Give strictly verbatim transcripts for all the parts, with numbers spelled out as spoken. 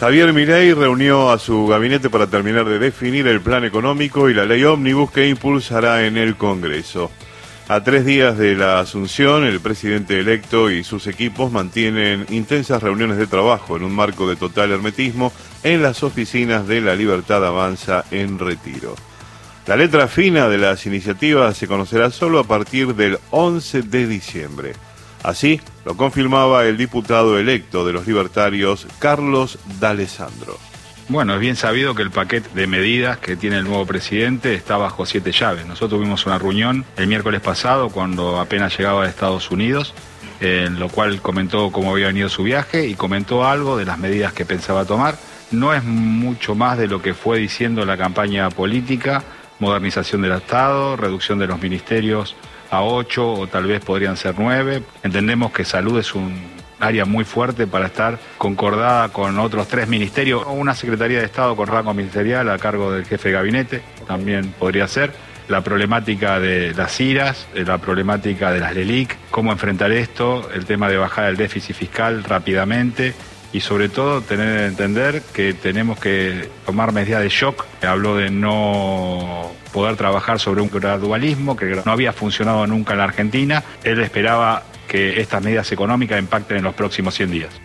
Javier Milei reunió a su gabinete para terminar de definir el plan económico y la ley ómnibus que impulsará en el Congreso. A tres días de la asunción, el presidente electo y sus equipos mantienen intensas reuniones de trabajo en un marco de total hermetismo en las oficinas de La Libertad Avanza en Retiro. La letra fina de las iniciativas se conocerá solo a partir del once de diciembre. Así lo confirmaba el diputado electo de los libertarios, Carlos D'Alessandro. Bueno, es bien sabido que el paquete de medidas que tiene el nuevo presidente está bajo siete llaves. Nosotros tuvimos una reunión el miércoles pasado cuando apenas llegaba de Estados Unidos, en lo cual comentó cómo había venido su viaje y comentó algo de las medidas que pensaba tomar. No es mucho más de lo que fue diciendo la campaña política: modernización del Estado, reducción de los ministerios a ocho o tal vez podrían ser nueve. Entendemos que salud es un área muy fuerte para estar concordada con otros tres ministerios. Una Secretaría de Estado con rango ministerial a cargo del jefe de gabinete también podría ser. La problemática de las IRAs, la problemática de las LELIC, cómo enfrentar esto, el tema de bajar el déficit fiscal rápidamente y sobre todo tener que entender que tenemos que tomar medidas de shock. Habló de no poder trabajar sobre un gradualismo que no había funcionado nunca en la Argentina. Él esperaba que estas medidas económicas impacten en los próximos cien días.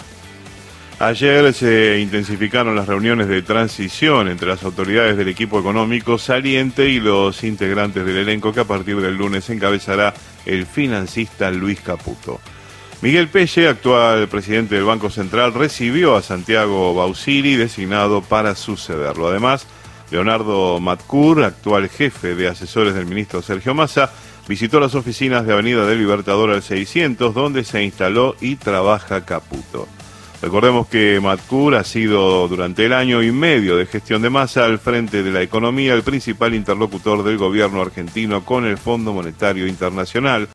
Ayer se intensificaron las reuniones de transición entre las autoridades del equipo económico saliente y los integrantes del elenco que a partir del lunes encabezará el financista Luis Caputo. Miguel Pelle, actual presidente del Banco Central, recibió a Santiago Bausili, designado para sucederlo. Además, Leonardo Matcur, actual jefe de asesores del ministro Sergio Massa, visitó las oficinas de Avenida del Libertador al seiscientos, donde se instaló y trabaja Caputo. Recordemos que Matcur ha sido durante el año y medio de gestión de Massa al frente de la economía el principal interlocutor del gobierno argentino con el Fondo Monetario Internacional.